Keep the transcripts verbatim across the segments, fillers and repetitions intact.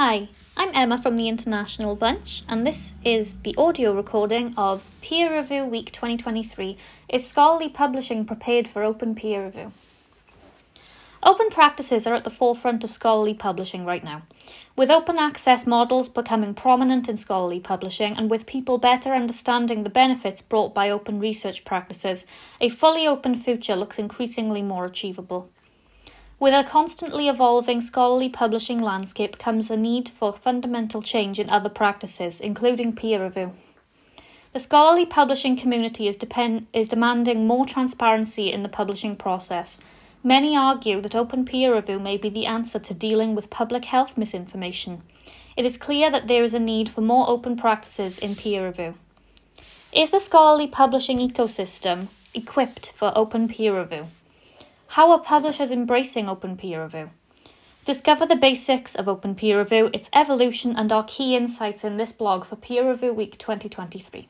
Hi, I'm Emma from the International Bunch, and this is the audio recording of Peer Review Week twenty twenty-three. Is scholarly publishing prepared for open peer review? Open practices are at the forefront of scholarly publishing right now, with open access models becoming prominent in scholarly publishing and with people better understanding the benefits brought by open research practices. A fully open future looks increasingly more achievable. With a constantly evolving scholarly publishing landscape comes a need for fundamental change in other practices, including peer review. The scholarly publishing community is, depend- is demanding more transparency in the publishing process. Many argue that open peer review may be the answer to dealing with public health misinformation. It is clear that there is a need for more open practices in peer review. Is the scholarly publishing ecosystem equipped for open peer review? How are publishers embracing open peer review? Discover the basics of open peer review, its evolution, and our key insights in this blog for Peer Review Week twenty twenty-three.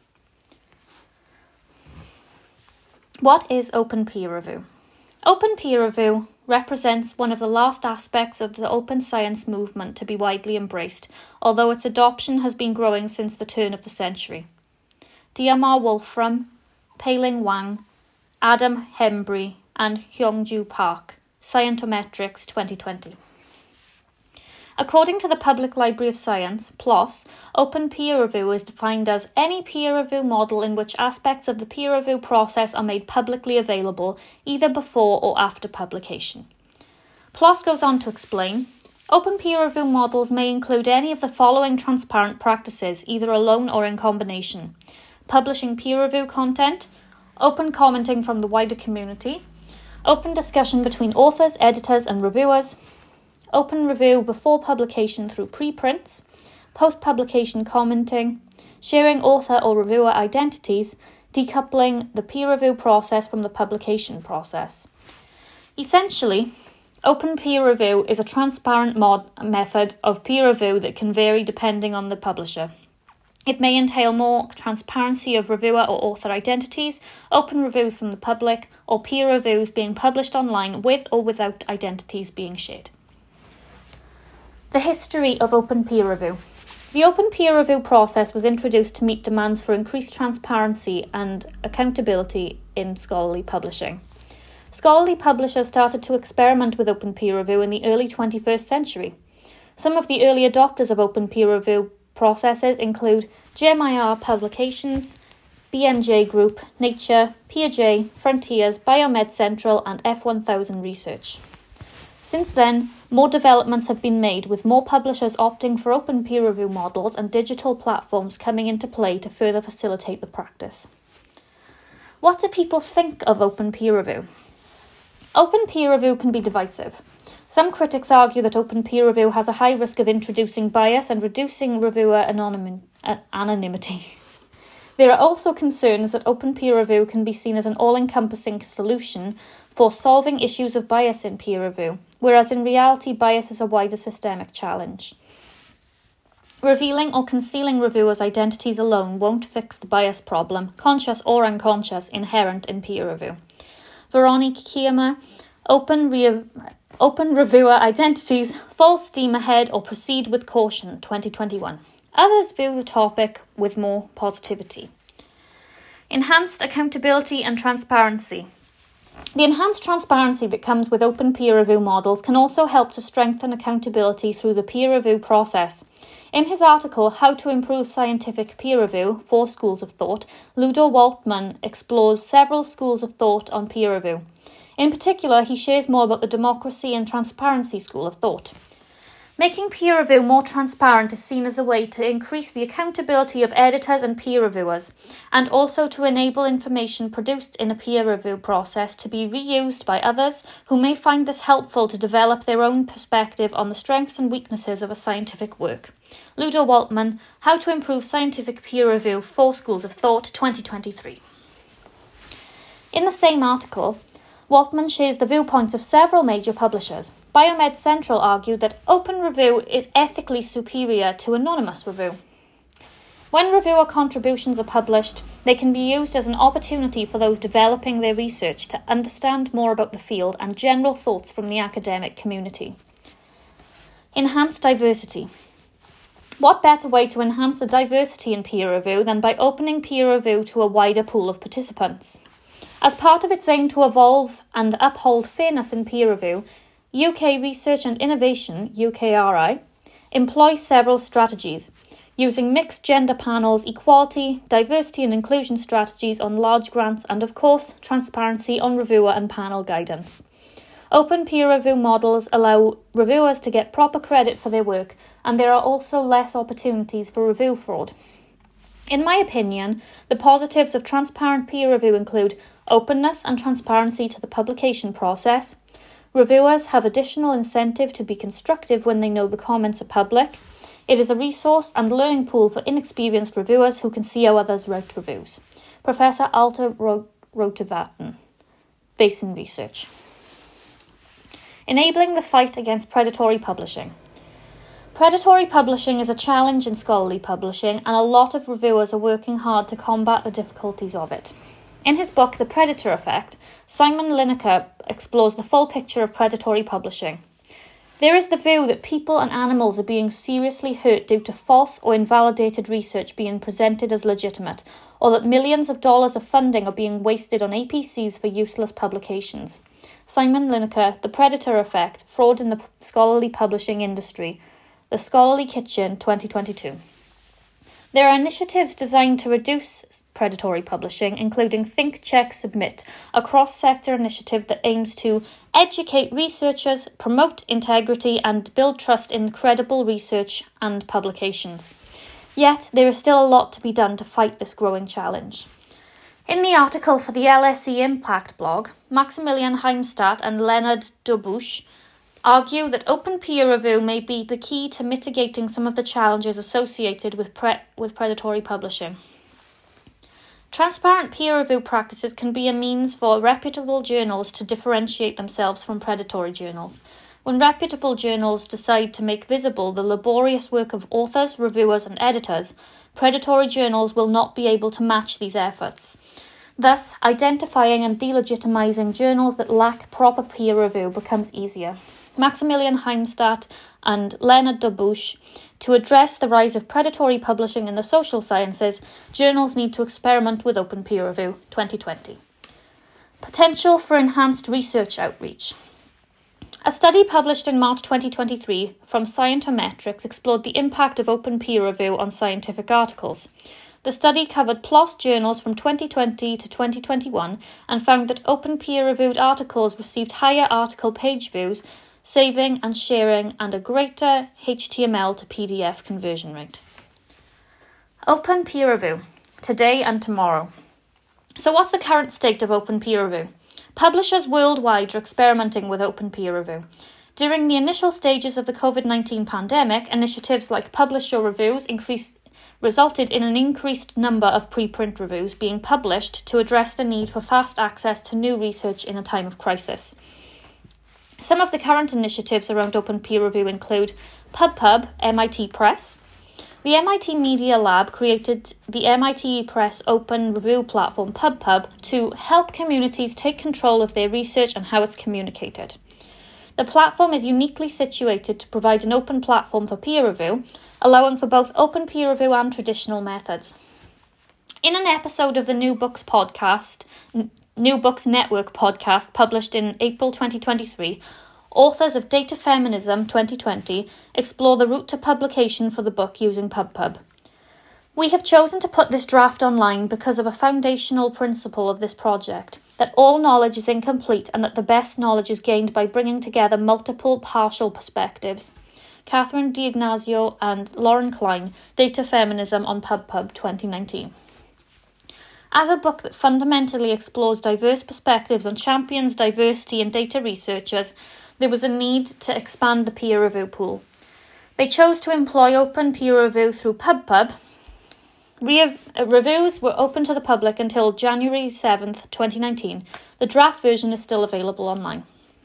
What is open peer review? Open peer review represents one of the last aspects of the open science movement to be widely embraced, although its adoption has been growing since the turn of the century. Diarmaid Wolfram, Pei-Ling Wang, Adam Hembry, and Hyung-Joo Park, Scientometrics twenty twenty. According to the Public Library of Science, P L O S, open peer review is defined as any peer review model in which aspects of the peer review process are made publicly available, either before or after publication. P L O S goes on to explain, open peer review models may include any of the following transparent practices, either alone or in combination: publishing peer review content, open commenting from the wider community, open discussion between authors, editors, and reviewers, open review before publication through preprints, post-publication commenting, sharing author or reviewer identities, decoupling the peer review process from the publication process. Essentially, open peer review is a transparent mod- method of peer review that can vary depending on the publisher. It may entail more transparency of reviewer or author identities, open reviews from the public, or peer reviews being published online with or without identities being shared. The history of open peer review. The open peer review process was introduced to meet demands for increased transparency and accountability in scholarly publishing. Scholarly publishers started to experiment with open peer review in the early twenty-first century. Some of the early adopters of open peer review processes include J M I R Publications, B M J Group, Nature, Piaget, Frontiers, Biomed Central, and F one thousand Research. Since then, more developments have been made, with more publishers opting for open peer review models and digital platforms coming into play to further facilitate the practice. What do people think of open peer review? Open peer review can be divisive. Some critics argue that open peer review has a high risk of introducing bias and reducing reviewer anonym- uh, anonymity. There are also concerns that open peer review can be seen as an all-encompassing solution for solving issues of bias in peer review, whereas in reality bias is a wider systemic challenge. Revealing or concealing reviewers' identities alone won't fix the bias problem, conscious or unconscious, inherent in peer review. Veronique Kiemer, Open re- Open Reviewer Identities, Full Steam Ahead or Proceed with Caution, twenty twenty-one. Others view the topic with more positivity. Enhanced accountability and transparency. The enhanced transparency that comes with open peer review models can also help to strengthen accountability through the peer review process. In his article, How to Improve Scientific Peer Review, Four Schools of Thought, Ludo Waltman explores several schools of thought on peer review. In particular, he shares more about the democracy and transparency school of thought. Making peer review more transparent is seen as a way to increase the accountability of editors and peer reviewers, and also to enable information produced in a peer review process to be reused by others who may find this helpful to develop their own perspective on the strengths and weaknesses of a scientific work. Ludo Waltman, How to Improve Scientific Peer Review, Four Schools of Thought, twenty twenty-three. In the same article, Waltman shares the viewpoints of several major publishers. Biomed Central argued that open review is ethically superior to anonymous review. When reviewer contributions are published, they can be used as an opportunity for those developing their research to understand more about the field and general thoughts from the academic community. Enhanced diversity. What better way to enhance the diversity in peer review than by opening peer review to a wider pool of participants? As part of its aim to evolve and uphold fairness in peer review, U K Research and Innovation, U K R I, employs several strategies, using mixed gender panels, equality, diversity and inclusion strategies on large grants, and of course, transparency on reviewer and panel guidance. Open peer review models allow reviewers to get proper credit for their work, and there are also less opportunities for review fraud. In my opinion, the positives of transparent peer review include openness and transparency to the publication process. Reviewers have additional incentive to be constructive when they know the comments are public. It is a resource and learning pool for inexperienced reviewers who can see how others write reviews. Professor Alta Rotevatn, Basin Research. Enabling the fight against predatory publishing. Predatory publishing is a challenge in scholarly publishing, and a lot of reviewers are working hard to combat the difficulties of it. In his book, The Predator Effect, Simon Lineker explores the full picture of predatory publishing. There is the view that people and animals are being seriously hurt due to false or invalidated research being presented as legitimate, or that millions of dollars of funding are being wasted on A P Cs for useless publications. Simon Lineker, The Predator Effect, Fraud in the Scholarly Publishing Industry, The Scholarly Kitchen, twenty twenty-two. There are initiatives designed to reduce predatory publishing, including Think, Check, Submit, a cross-sector initiative that aims to educate researchers, promote integrity, and build trust in credible research and publications. Yet, there is still a lot to be done to fight this growing challenge. In the article for the L S E Impact blog, Maximilian Heimstadt and Leonard Dubush argue that open peer review may be the key to mitigating some of the challenges associated with pre- with predatory publishing. Transparent peer review practices can be a means for reputable journals to differentiate themselves from predatory journals. When reputable journals decide to make visible the laborious work of authors, reviewers, and editors, predatory journals will not be able to match these efforts. Thus, identifying and delegitimizing journals that lack proper peer review becomes easier. Maximilian Heimstadt and Leonard Dubush. To address the rise of predatory publishing in the social sciences, journals need to experiment with open peer review, twenty twenty. Potential for enhanced research outreach. A study published in March twenty twenty-three from Scientometrics explored the impact of open peer review on scientific articles. The study covered PLOS journals from twenty twenty to twenty twenty-one and found that open peer-reviewed articles received higher article page views, saving and sharing, and a greater H T M L to P D F conversion rate. Open peer review, today and tomorrow. So what's the current state of open peer review? Publishers worldwide are experimenting with open peer review. During the initial stages of the covid nineteen pandemic, initiatives like Publish Your Reviews increased, resulted in an increased number of preprint reviews being published to address the need for fast access to new research in a time of crisis. Some of the current initiatives around open peer review include PubPub, M I T Press. The M I T Media Lab created the M I T Press open review platform PubPub to help communities take control of their research and how it's communicated. The platform is uniquely situated to provide an open platform for peer review, allowing for both open peer review and traditional methods. In an episode of the New Books podcast, New Books Network podcast published in April twenty twenty-three, authors of Data Feminism twenty twenty explore the route to publication for the book using PubPub. We have chosen to put this draft online because of a foundational principle of this project, that all knowledge is incomplete and that the best knowledge is gained by bringing together multiple partial perspectives. Catherine D'Ignazio and Lauren Klein, Data Feminism on PubPub twenty nineteen. As a book that fundamentally explores diverse perspectives and champions diversity in data researchers, there was a need to expand the peer review pool. They chose to employ open peer review through PubPub. Re- reviews were open to the public until January seventh, twenty nineteen. The draft version is still available online.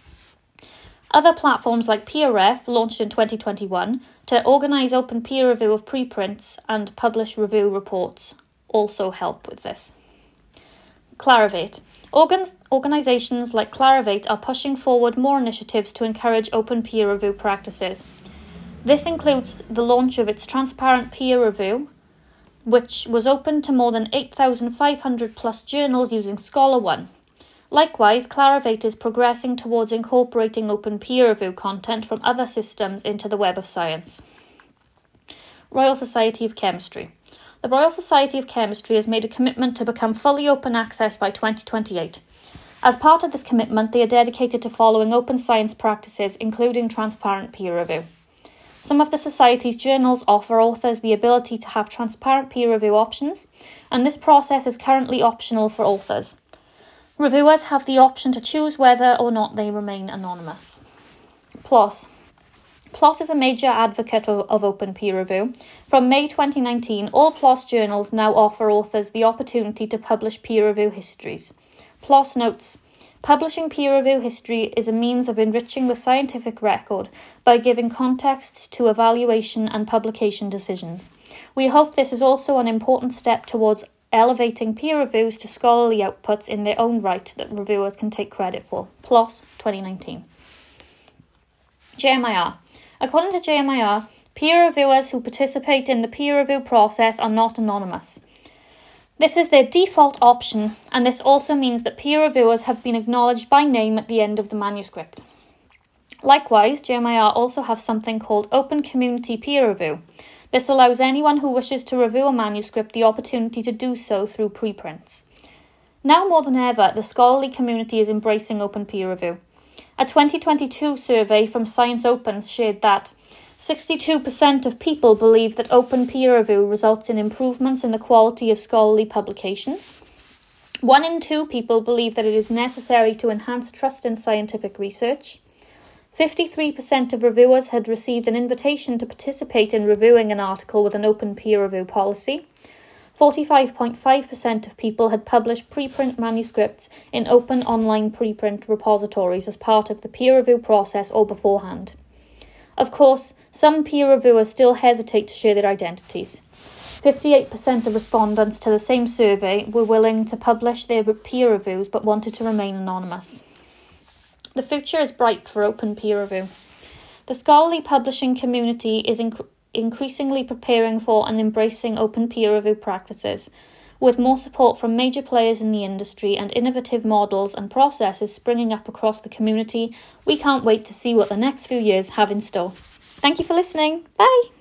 Other platforms like PeerRef, launched in twenty twenty-one, to organise open peer review of preprints and publish review reports, also help with this. Clarivate. Organ- organisations like Clarivate are pushing forward more initiatives to encourage open peer review practices. This includes the launch of its transparent peer review, which was open to more than eight thousand five hundred plus journals using ScholarOne. Likewise, Clarivate is progressing towards incorporating open peer review content from other systems into the Web of Science. Royal Society of Chemistry. The Royal Society of Chemistry has made a commitment to become fully open access by twenty twenty-eight. As part of this commitment, they are dedicated to following open science practices, including transparent peer review. Some of the Society's journals offer authors the ability to have transparent peer review options, and this process is currently optional for authors. Reviewers have the option to choose whether or not they remain anonymous. P L O S. P L O S is a major advocate of, of open peer review. From May twenty nineteen, all P L O S journals now offer authors the opportunity to publish peer review histories. P L O S notes, publishing peer review history is a means of enriching the scientific record by giving context to evaluation and publication decisions. We hope this is also an important step towards elevating peer reviews to scholarly outputs in their own right that reviewers can take credit for. P L O S twenty nineteen. J M I R. According to J M I R, peer reviewers who participate in the peer review process are not anonymous. This is their default option, and this also means that peer reviewers have been acknowledged by name at the end of the manuscript. Likewise, J M I R also have something called Open Community Peer Review. This allows anyone who wishes to review a manuscript the opportunity to do so through preprints. Now more than ever, the scholarly community is embracing open peer review. A twenty twenty-two survey from Science Opens shared that sixty-two percent of people believe that open peer review results in improvements in the quality of scholarly publications. One in two people believe that it is necessary to enhance trust in scientific research. fifty-three percent of reviewers had received an invitation to participate in reviewing an article with an open peer review policy. forty-five point five percent of people had published preprint manuscripts in open online preprint repositories as part of the peer review process or beforehand. Of course, some peer reviewers still hesitate to share their identities. fifty-eight percent of respondents to the same survey were willing to publish their peer reviews but wanted to remain anonymous. The future is bright for open peer review. The scholarly publishing community is inc- increasingly preparing for and embracing open peer review practices. With more support from major players in the industry and innovative models and processes springing up across the community, we can't wait to see what the next few years have in store. Thank you for listening. Bye!